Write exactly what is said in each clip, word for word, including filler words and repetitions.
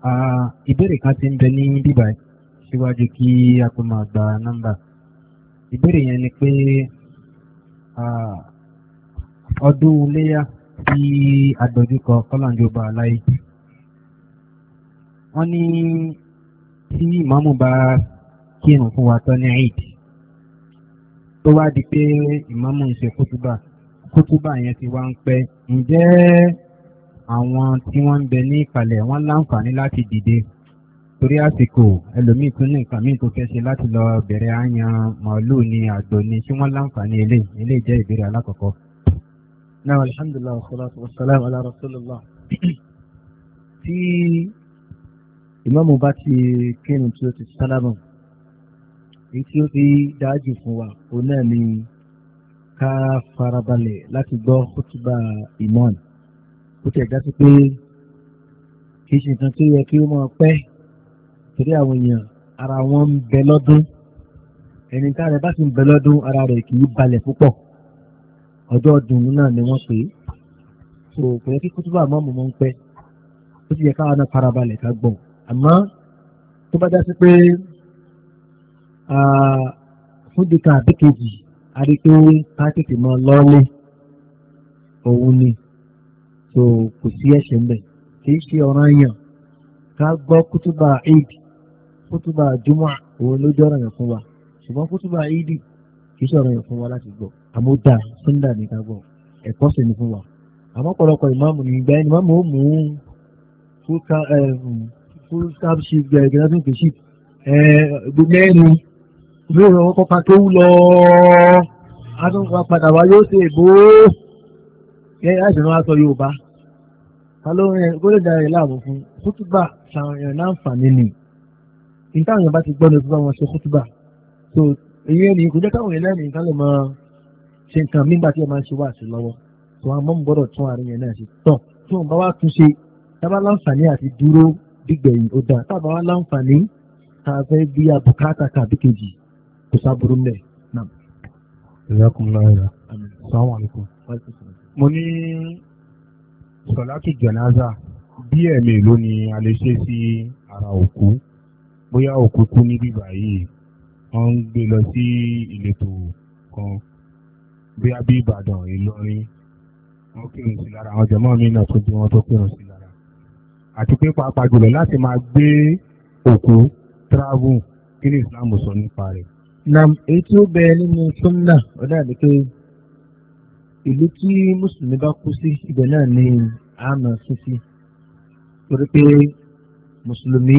ìbéèrè kan ti ń bẹ ní bíbá síwájú kí a tó máa gba nọ́mbà. Ìbéèrè yẹn ni pé ọdún iléyà tí adójúkọ kọ́làǹjọba aláì wọ́n ní tí ìmáàmù bá kírun fún wa tán ní Eid tó wá di pé ìmáàmù ń ṣe kútúbà kútúbà yẹn ti wá ń pẹ́, ǹjẹ́ àwọn tí wọ́n ń bẹ ní ìkàlẹ̀ wọ́n láǹfààní láti dìde torí àsìkò ẹlòmíì tún ní nǹkan míì tó fẹ́ ṣe láti lọ bẹ̀rẹ̀ àyàn màálù ní àgbò ni tí wọ́n láǹfààní eléyìí eléyìí jẹ́ ìbéèrè alákọ̀ọ́kọ́. náà alhamdulilah wa salatu wa salam ala rasulillah. tí ìmáàmù bá ti kírun tí ó ti sálámù èyí tí ó fi dájú fún wa òun náà ni ká farabalẹ̀ láti gbọ́ kútúbà ìmáàmù. ó ti ẹ̀dá sí pé kì í ṣe nǹkan tó yẹ kí ó máa pẹ́ torí àwọn èèyàn ara wọn ń bẹ lọ́dún ẹni tá rẹ̀ bá sì ń bẹ lọ́dún ara rẹ̀ kì í balẹ̀ púpọ̀ ọjọ́ ọdún náà ni wọ́n pè é so kò yẹ kí kútúbà ìmáàmù máa ń pẹ́ ó ti yẹ káwọn náà farabalẹ̀ ká gbọ́ àmọ́ tó bá dá sí pé fún dìkan àbí kejì a rí pé ká tètè mọ lọ́ọ́lé òun ni so kò sí ẹ̀ṣẹ̀ ńbẹ̀ kì í ṣe ọ̀ranyàn ká gbọ́ kútúbà Eid kútúbà Jumu'a òun ló jẹ́ ọ̀ranyàn fún wa ṣùgbọ́n kútúbà Eid kì í ṣe ọ̀ranyàn fún wa láti gbọ́ àmọ́ dá sunday ní ká gbọ́ ẹ̀kọ́ sì ni fún wa àmọ́ ọ̀pọ̀lọpọ̀ ìmáàmù ní ìgbà ẹni máàmù ó mú full cap sheet gẹ̀ẹ́gẹ̀ẹ́ tó sheet mẹ́rin lóòrùn ọkọ̀ kan tó wú lọ adúgbò padà wá yóò ṣe èbó ẹ̀ àìsàn wa sọ Yorùbá kálórin gbọ́dọ̀ dára ẹ̀ láàbò fún kútúbà ṣàwọn láǹfààní ni níta àwọn bá ti gbọ́ ní ọdún wọn ṣe kútúbà so èyí ẹni kò jẹ́ káwọn ẹlẹ́ni nǹkan lè máa ṣe nǹkan nígbà tí ẹ máa ń ṣe wá sí lọ́wọ́ tó àwọn mọ́mú gbọ́dọ̀ tún àárín yẹn náà ṣe tán tí wọ́n bá wá tún ṣe tábà láǹfààní àti dúró dígbẹ̀yìn ó dáa tábà wá láǹfààní tá a fẹ́ bí abùkátà kàbí kejì kò sábúrú mẹ́ náà. Jazakumullahu khairan. Assalamu alaikum. Mo ní sọ̀látù jánásà bí ẹ̀mí ló ni a lè ṣe sí ara òkú bóyá òkú kú ní bíbá yìí wọ́n ń gbé lọ sí ìletò kan bóyá bí Ìbàdàn Ìlọrin wọ́n kírun sí lára àwọn jàmáà mi náà tó bí wọ́n tó kírun sí lára àti pé pàápàá jùlọ láti máa gbé òkú travel kí ni Islam sọ nípa rẹ̀. nam èyí tí ó bẹ nínú sunna ọ̀dà ni pé ìlú tí mùsùlùmí bá kú sí ibẹ̀ náà ni àmà sísí torí pé mùsùlùmí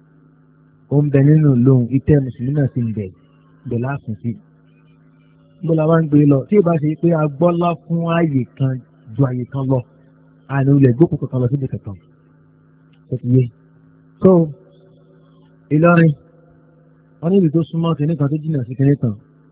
ó ń bẹ nínú lóhùn ìtẹ́ mùsùlùmí náà sì ń bẹ bẹ̀ láàfin sí. gbọ́dọ̀ wá ń gbé lọ tí ìbá ṣe pé a gbọ́lá fún ààyè kan ju ààyè kan lọ àní ilẹ̀ gbókùn kankan lọ síbi kankan tó ti yé. so Ìlọrin wọ́n níbi tó súnmọ́ kìnní kan tó jìnnà sí kìnní kan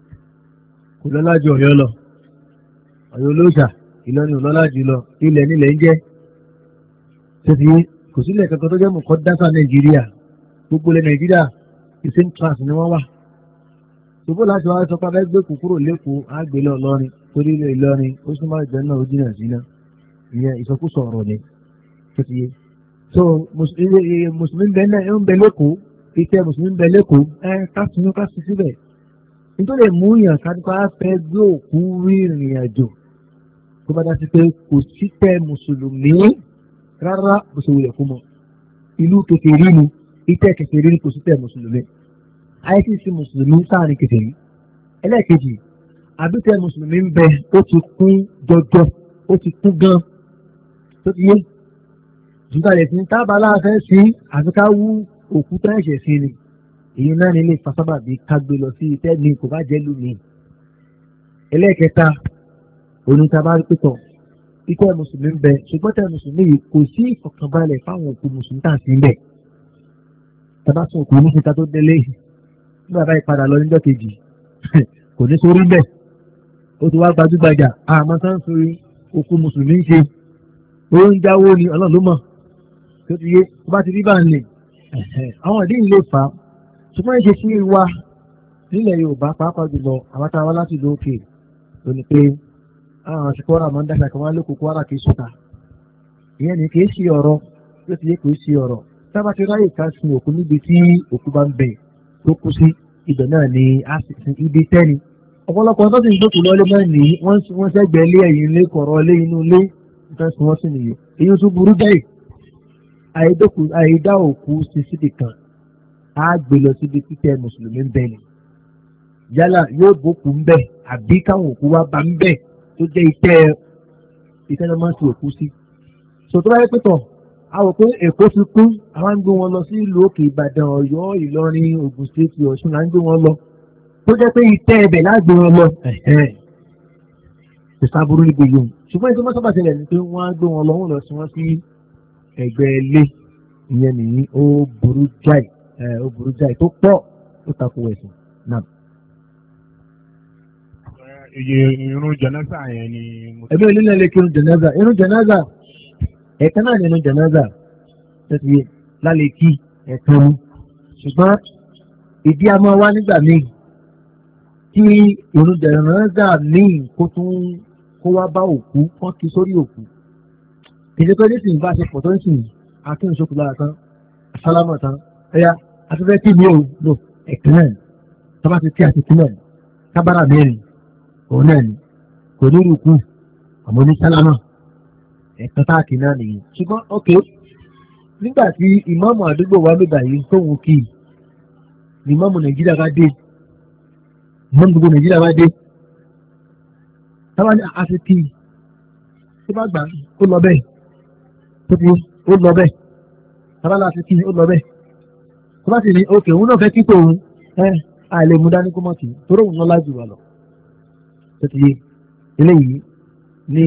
kò lọ́lá ju Ọ̀yọ́ lọ Ọ̀yọ́ olóòṣà Ìlọrin òlọ́lá jù lọ ilẹ̀ nílẹ̀ ń jẹ́ tó ti yé kò sílẹ̀ kankan tó jẹ́ mọ̀kọ́ dáfà Nàìjíríà gbogbo ilẹ̀ Nàìjíríà the same class ni wọ́n wà ṣùgbọ́n láti wá sọ pé abẹ́ gbé kúkúrò lẹ́kọ̀ọ́ àgbélé Ìlọrin torí ilẹ̀ Ìlọrin ó súnmọ́ ìgbẹ́ náà ó jìnnà sí náà ìyẹn ìsọkúsọ ọ̀rọ̀ ni tó ti yé so mùsùlùmí bẹ náà ń bẹ lẹ́kọ̀ọ́ ìtẹ́ mùsùlùmí bẹ lẹ́kọ̀ọ́ ẹ kásìnú kásì síbẹ̀ nítorí mú yàn kánípa fẹ́ gbé òkú rí ìrìn àjò tó bá dá sí pé kò sí tẹ́ mùsùlùmí rárá bó ṣe wulẹ̀ fún mọ́ ìlú kékeré ni ìtẹ́ kékeré ni kò sí tẹ́ mùsùlùmí àìsísí mùsùlùmí sáàrin kékeré ẹlẹ́ẹ̀kejì àbítẹ́ mùsùlùmí ń bẹ ó ti kún jọjọ ó ti kún gan tó ti yé jùlọ sí tábà láàfẹ́ sí àfikà wú òkú tó ẹ̀ṣẹ̀ sí ni èyí náà nílé fasábà bíi kágbé lọ sí ìtẹ́ mi kò bá jẹ́ lómi. ẹlẹ́ẹ̀kẹta onítàbá pẹ̀tọ̀ ìtẹ́ mùsùlùmí ń bẹ ṣùgbọ́n tẹ́ mùsùlùmí yìí kò sí ìfọ̀kànbalẹ̀ fáwọn òkú mùsùlùmí tà sí ń bẹ̀. tàbá sún òkú ní síta tó délé nígbà bá ìpadà lọ níjọ́ kejì kò ní sórí bẹ́ẹ̀ ó ti wá gbajúgbajà àmọ́ sáà ń sori òkú mùsùlùmí ń ṣe ó ń jáwó ni ọlọ́run ló mọ̀ tó ti yé tó bá ti rí bá ń lè àwọn ìdí ìlé fà á ṣùgbọ́n ìṣe sí wa nílẹ̀ Yorùbá pàápàá jùlọ àwọn táwa láti ìlú òkè ló ní pé àwọn àsìkò ọ̀rọ̀ àmọ́ ń dáṣà kan wá lóko kó ara kìí sùta ìyẹn ni kìí ṣe ọ̀rọ̀ tó ti yé kìí ṣe ọ̀rọ̀ tábà ti ráyè ká sin òkú níbi tí òkú bá ń bẹ tó kú sí ibẹ̀ náà ni a sì sin ibi tẹ́ni ọ̀pọ̀lọpọ̀ tó sì ń gbókù lọ́lé náà ní wọ́n sẹ́gbẹ̀ẹ́ lé ẹ̀yìn ilé kọ̀rọ̀ lé inú ilé nǹkan tí wọ́n sì nìyẹn èyí tó burú jáì àìdá òkú sí síbi kan á gbé lọ síbi títẹ́ mùsùlùmí ń bẹ ni yálà yóò bókù ń bẹ àbí káwọn òkú wá bá ń bẹ tó jẹ́ ìtẹ́ ìtẹ́nà máa ń ti òkú sí. sọ̀tọ́ báyìí pẹ̀tọ̀ a rò pé èkó ti kú àwọn ń gbé wọn lọ sí ìlú òkè ìbàdàn ọ̀yọ́ ìlọrin ògùn stéètì ọ̀ṣun là ń gbé wọn lọ tó jẹ́ pé ìtẹ́ ẹbẹ̀ lágbé wọn lọ kò sábúrú níbi yòó ṣùgbọ́n ìṣẹ́ mọ́sábà tẹ̀lẹ̀ ni pé wọ́n á gbé wọn lọ wọ́n lọ sí wọn sí ẹgbẹ́ ilé ìyẹn nìyí ó burú jáì ó burú jáì tó pọ̀ ó takò ẹ̀sìn náà. iye irun jẹnẹsà yẹn ni. ẹbí onílẹ̀ lè kírun jẹnẹsà irun jẹnẹsà ẹ̀ka náà ni irun jẹnẹsà tẹ́tí lálẹ́ kí ẹ̀kan ni ṣùgbọ́n ìdí a máa wá nígbà míì kí irun jẹnẹsà míì kó tún kó wá bá òkú kán kí sórí òkú kìí pé nísìnyí bá ṣe pọ̀ tó ń sìn akínú ṣokùn lára tán sálámà tán ẹ̀yà afẹ́fẹ́ kí mi ò lò ẹ̀kan náà tọ́ba ti kí àti kí náà kábàrà mẹ́rin òun náà ni kò ní rúkú àmọ́ ní sálámà ẹ̀kan táàkì náà nìyí ṣùgbọ́n ok nígbà tí ìmáàmù àdúgbò wa ló bàyí tóun kì í ní ìmáàmù nàìjíríà bá dé ìmáàmù gbogbo nàìjíríà bá dé táwa ní àti kì í tó bá gbà ó lọ bẹ́ẹ̀ tó ti ó lọ bẹ́ẹ̀ táwa láti kì í ó lọ bẹ́ẹ̀ tó bá sì ní ok òun náà fẹ́ kí tòun ẹ àìlè mú dání kó mọ̀ kì í torí òun náà lájú wa lọ. Tẹ́tí eléyìí ní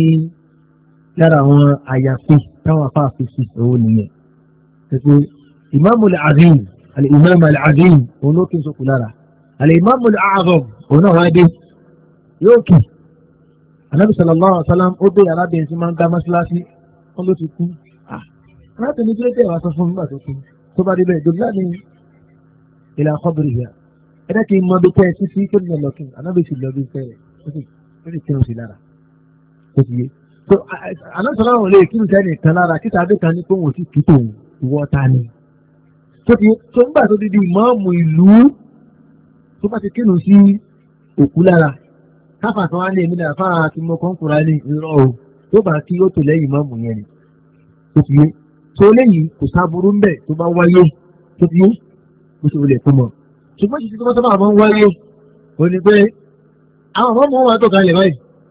lára àwọn àyàfi táwọn afáàfin sí òun nìyẹn. Tẹ́tí ìmáàmù al-azim al-imam al-azim òun ló kí n sọkù lára. Al-imam al-a'zam òun náà wáá dé yóò kì. Ànábì sallallahu alaihi wasallam ó dé arábìnrin tí máa ń dá mọ́ṣáláṣí wọn ló ti kú. Arábìnrin tí ó tẹ̀ wá sọ fún nígbà tó kú. Tó bá dé bẹ́ẹ̀ dòdúrà ní ila qabriha. Ẹ dẹ́ kí n mọ bí tẹ́ ẹ sí sí kó ní ọlọ́kìn. Ànábì sì lọ bí tẹ́ ẹ. Ó sì kírun sí lára ó ti yé so alásọ̀rọ̀ àwọn olè kírun sẹ́ni kan lára kíta abẹ́ kan ní pé wọ́n ti kí tòun ìwọ́ ta ni tó ti yé so nígbà tó di di ìmáàmù ìlú tó bá ti kírun sí òkú lára káfà kan wá ní èmi náà fáwọn àti mo kàn kúra ní irọ́ o tó bá kí ó tò lẹ́yìn ìmáàmù yẹn ni tó ti yé so lẹ́yìn kò sáburú ń bẹ̀ tó bá wáyé tó ti yé bó ṣe wọlé fún mọ́ ṣùgbọ́n ṣe ti tó bá sábà máa ń wáyé ó ní pé àwọn ọmọ ọmọ wọn tó kalẹ̀ báyìí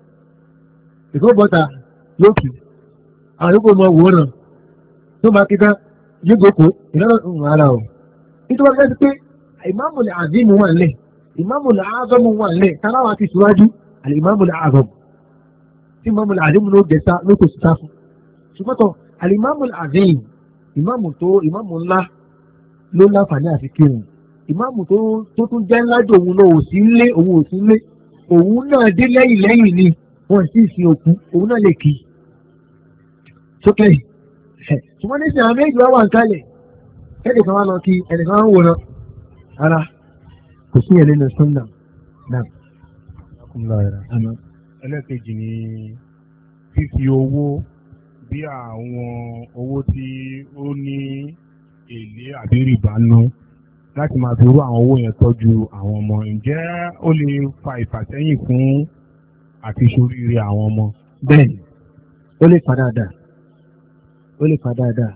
ìkó bọ́ta yóò kì àwọn yóò kó mọ wò náà tó máa kíta yóò gbókò ìlànà ìhùn ara ọ̀ nítorí wọ́n fẹ́ pé ìmáàmù al-azim wà nílẹ̀ ìmáàmù al-azam wà nílẹ̀ taráwà ti síwájú al-ìmáàmù al-azam tí ìmáàmù al-azim ló gẹ̀ẹ́sà ló kò sí sáfù ṣùgbọ́n tó al-ìmáàmù al-azim ìmáàmù tó ìmáàmù ńlá ló láǹfààní àti kírun ìmáàmù tó tún jẹ́ ńlá jù òun náà ò sí ńlé òun ò sí ńlé òun náà dé lẹ́yìn lẹ́yìn ni wọ́n sì sin òkú òun náà lè kí sókè ṣùgbọ́n ní sin àwọn méjì wá wà ń kálẹ̀ ẹnìkan wá lọ kí ẹnìkan wá ń wòran ara kò sí ẹ̀lẹ́ nà sọ́nà náà. ẹlẹ́kejì ni fífi owó bí àwọn owó tí ó ní èlé àbí rìbá nú láti máa fi rú àwọn owó yẹn tọ́jú àwọn ọmọ ǹjẹ́ ó lè fa ìfàsẹ́yìn fún àti ṣoríire àwọn ọmọ. Bẹ́ẹ̀ni ó lè fa dáadáa ó lè fa dáadáa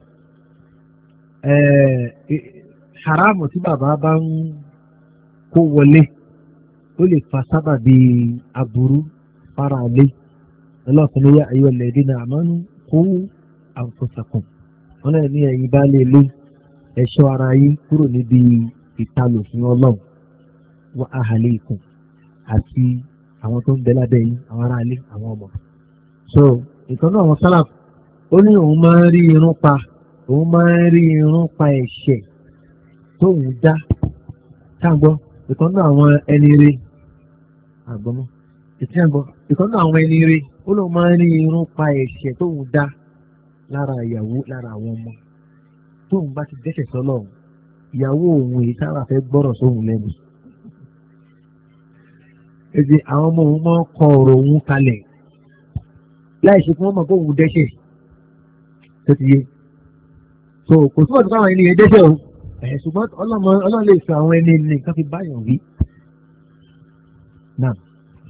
haramu tí bàbá bá ń kó wọlé ó lè fa sábàbí aburú fara lé ọlọ́ọ̀kan yá ayyuhal ladina amanu qu anfusakum wọn náà ní ẹ̀yin bá lè lé ẹ̀ṣọ́ ara yín kúrò níbi ìtalò fún ọlọ́run wa ahalikum àti àwọn tó ń bẹ lábẹ́ yín àwọn ará ilé àwọn ọmọ. so ìkan náà àwọn sálàf ó ní òun máa ń rí irun pa òun máa ń rí irun pa ẹ̀ṣẹ̀ tóun dá sáàgbọ́ ìkan náà àwọn ẹni rí àgbọ̀mọ́ ìtìyàgbọ́ ìkan náà àwọn ẹni rí ó lóun máa ń rí irun pa ẹ̀ṣẹ̀ tóun dá lára ìyàwó lára àwọn ọmọ tóun bá ti dẹ́ṣẹ̀ sọ́lọ́run ìyàwó òun èyí sábà fẹ́ gbọ́rọ̀ sóhun lẹ́nu. Èdè àwọn ọmọ òun máa ń kọ ọ̀rọ̀ òun kalẹ̀ láì ṣe kí wọ́n mọ̀ pé òun dẹ́ṣẹ̀ tó ti yé. so kò túbọ̀ tó káwọn ẹni yẹn dẹ́ṣẹ̀ o ẹ̀ ṣùgbọ́n ọlọ́run lè fi àwọn ẹni nìkan fi báyọ̀ wí. náà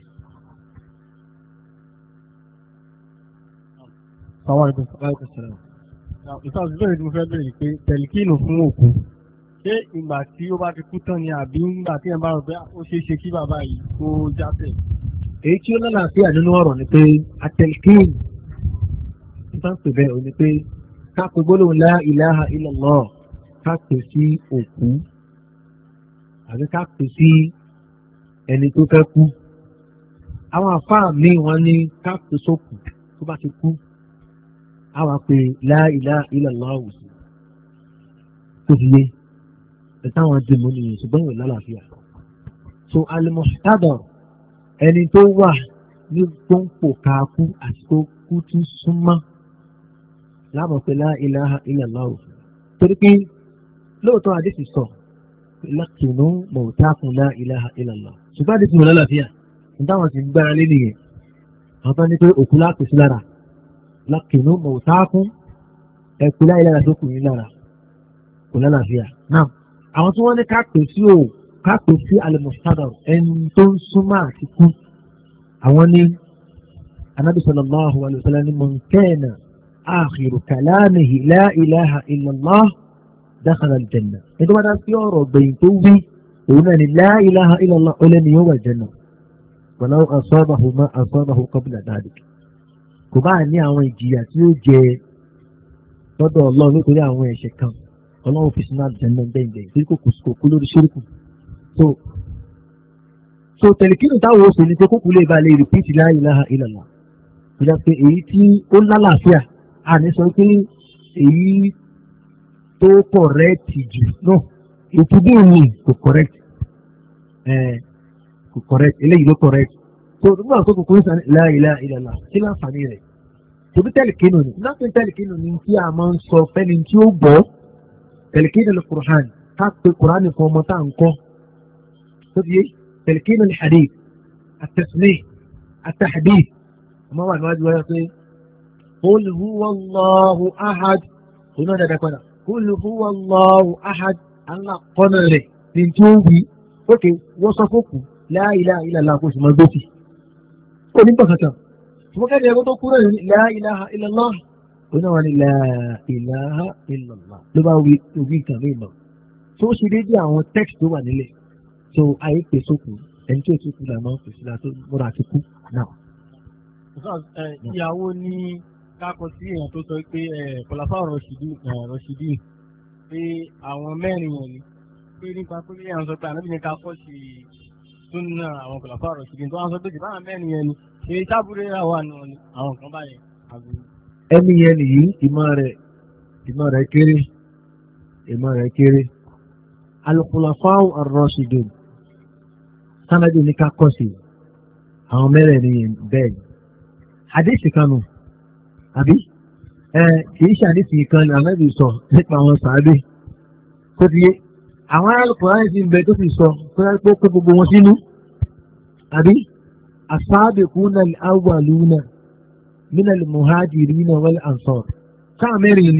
àwọn àgbẹ̀ sọ̀rọ̀ sọ̀rọ̀ ìfà òṣìṣẹ́ tí mo fẹ́ bẹ̀rẹ̀ pé tẹ̀líkìnù fún òkú ṣé ìgbà tí ó bá ti kú tán ni àbí ìgbà tí ẹ̀ bá rò pé ó ṣeé ṣe kí bàbá yìí kó jáfẹ́. èyí tí ó lálàáfíà nínú ọ̀rọ̀ ni pé atẹ̀líkìnù nípa ń pè bẹ́ẹ̀ ò ní pé ká pe gbólóhùn la ilaha illallah ká pè sí òkú àbí ká pè sí ẹni tó fẹ́ kú. àwọn àfáà míì wọ́n ní ká pè sókù tó bá ti kú àwa pé la ilaha illallah òsì tó fi yé ẹ̀ta àwọn dìmú nìyẹn ṣùgbọ́n ìwé lálàáfíà. so al-muhtadar ẹni tó wà ní gbọ́npò káàkú àti tó kú tún súnmọ́ láàmú pé la ilaha illallah òsì torí pé lóòótọ́ àdéhùn sọ lákìnnú mọ̀ọ́tàkùn la ilaha illallah ṣùgbọ́n àdéhùn ìwé lálàáfíà nítawọn ti gbára lé nìyẹn àwọn tó ní pé òkú láàpẹ̀ sí lára lákìnnú mọ̀ọ́tàkùn ẹ̀kú láì lára tó kù yín lára kò lálàáfíà. náà àwọn tí wọ́n ní káàpẹ̀ sí ò káàpẹ̀ sí al-muhtadar ẹni tó ń súnmọ́ àti kú àwọn ní anábì sallallahu alaihi wasallam ní man kana akhiru kalamihi la ilaha illallah dakhala al-janna. ẹni tó bá dá sí ọ̀rọ̀ gbẹ̀yìn tó wí òun náà ní la ilaha illallah ọlẹ́ni yóò wà janna walau asabahu ma asabahu qabla dhalik. kò bá ní àwọn ìjìyà tí ó jẹ lọ́dọ̀ ọlọ́run nítorí àwọn ẹ̀ṣẹ̀ kan ọlọ́run fi sinú àjẹmọ́ gbẹ̀ngbẹ̀ tí kò kò kú lórí ṣírìkù. so so tẹ̀lifíìnù táwọn oṣù ní pé kókù lè ba lè rìpíìtì la ilaha illallah. kò já pé èyí tí ó lálàáfíà a ní sọ pé èyí tó kọ̀rẹ́ẹ̀tì jù náà ètùbí mi kò kọ̀rẹ́ẹ̀tì kò kọ̀rẹ́ẹ̀tì eléyìí ló kọ̀rẹ́ẹ̀tì. so nígbà tó kókò ń sàn la ilaha illallah kí láǹfààní rẹ̀ tòbí tẹ̀lifíìnù ni láti tẹ̀lifíìnù ni tí a máa ń sọ fẹ́ni tí ó gbọ́ tẹ̀lifíìnù lè kùrán ká pé kùrán nìkan ọmọ tá à ń kọ́ tó di tẹ̀lifíìnù lè hadith àtẹ̀sílẹ̀ àtẹ̀hadith ọmọ wà níwájú wáyà pé qul huwa Allahu ahad òun náà dáadáa padà qul huwa Allahu ahad alákọ̀ọ́nà rẹ̀ ní tí ó wí ókè wọ́n sọ fókù la ilaha illallah kó sì máa gbé tì ó ní bàkàtà wọ́n kẹ́ni ẹgbẹ́ tó kúrò ní la ilaha illallah òun náà wà ní la ilaha illallah ló bá wí òbí nǹkan mí lọ tó ṣe déédéé àwọn text tó wà nílẹ̀ tó ayé pè sókù ẹni tó tún kú là máa ń pèsè láti múra àti kú náà. ìyàwó ní kákọ sí èèyàn tó sọ pé kọláfà rọṣìdì pé àwọn mẹ́rin yẹn ni pé nípa pé èèyàn sọ pé ànábìyẹn ká kọ́ sí súnà àwọn kọláfà rọṣìdì tó wọ́n sọ pé jù báwọn mẹ́rin yẹn ni èyí tábúrẹ́ àwọn àna àwọn kan báyẹn àbí. ẹni yẹn nìyí ìmọ̀ rẹ̀ ìmọ̀ rẹ̀ kéré ìmọ̀ rẹ̀ kéré al-khulafa'u ar-rashidun sanadi ní ká kọ́ sí àwọn mẹ́rẹ̀ẹ̀rin yẹn bẹ́ẹ̀ ni hadith kanu àbí ẹ kìí ṣe hadith kan ní anábì sọ nípa àwọn sàábé tó ti yé àwọn al-Qur'an ti ń bẹ tó ti sọ tó yẹ kó gbogbo wọn sínú àbí. السابقون الأولون من المهاجرين والأنصار كامرين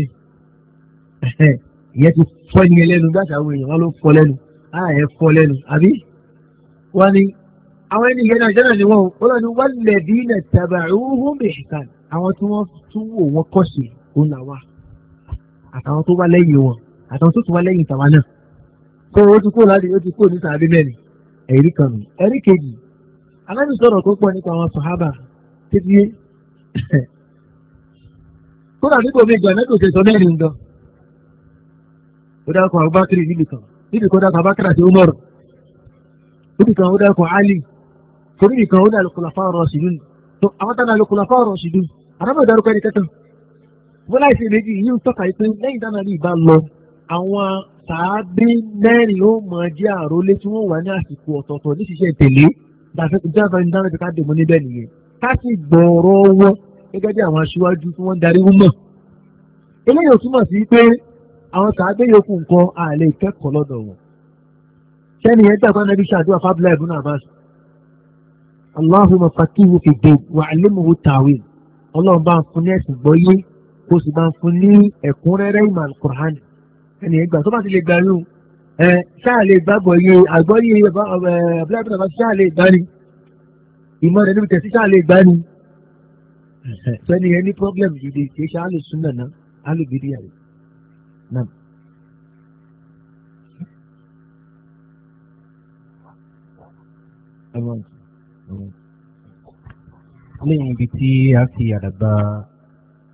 يتي فني لenu gba àwọn èèyàn ló fọ́ lẹ́nu ah ẹ fọ́ lẹ́nu àbí wani àwọn ẹni yẹn náà jẹ́nà ni wọ́n ó lọ́nu walladhina taba'uhum bi ihsan àwọn tí wọ́n tún wò wọ́n kọ́ sí òun làwà àtàwọn tó wá lẹ́yìn wọn àtàwọn tó tún wá lẹ́yìn tàwa náà tó ó ti kó láti ó ti kó ní sàbí mẹ́rin ẹ̀rí kan nù ẹ̀rí kejì alábi sọ̀rọ̀ tó pọ̀ nípa àwọn sàhábà títí yé kódà nígbà omi ìgbà mẹ́tò ṣe sọ mẹ́rin gan ó dákọ̀ Abubakar níbi kan níbi kan dákọ̀ Abubakar àti Umar níbi kan ó dákọ̀ Ali torí nìkan ó dá al-Khulafa ar-Rashidun tó àwọn tánà al-Khulafa ar-Rashidun àdábọ̀ ìdárúkọ ẹni kẹta wọ́n láìsí méjì yìí ń tọ́ka pé lẹ́yìn dáná ní ìbá lọ àwọn sàábí mẹ́rin ó mọ̀ jẹ́ àrólé tí wọ́n wà ní àsìkò ọ̀tọ̀ọ̀tọ̀ ní ṣiṣẹ́ ìtẹ̀lé ìjọba ní dáná ká dèmọ́ níbẹ̀ nìyẹn ká sì gbọ̀ọ̀rọ̀ wọn gẹ́gẹ́ bí àwọn aṣíwájú tí wọ́n ń darí wọn mọ̀. eléyìí ò túmọ̀ sí pé àwọn sàábé yòókù nǹkan àlè ìkẹ́kọ̀ọ́ lọ́dọ̀ wọn. sẹ́ni yẹn dàgbà nàbí ṣàdúrà fábílà ibn Abbas Allahumma faqihu fi ddin wa 'allimhu ta'wil ọlọ́run bá ń fún ní ẹ̀sìn gbọ́yé kó sì máa fún ní ẹ̀kúnrẹ́rẹ́ ìmọ̀ alukur'an ẹni ẹgbà tó bá ti lè gbà yún ẹ ṣáà lè gbàgbọ́ iye àgbọ́ iye abúlé bàbá ṣáà lè gbà ní ìmọ̀ rẹ̀ níbi tẹ̀sí ṣáà lè gbà ní sẹ́ni ẹ ní problem gidi kì í ṣe àlè súnà náà àlè gidi àrè náà. lẹ́yìn ibi tí a fi àdàgbà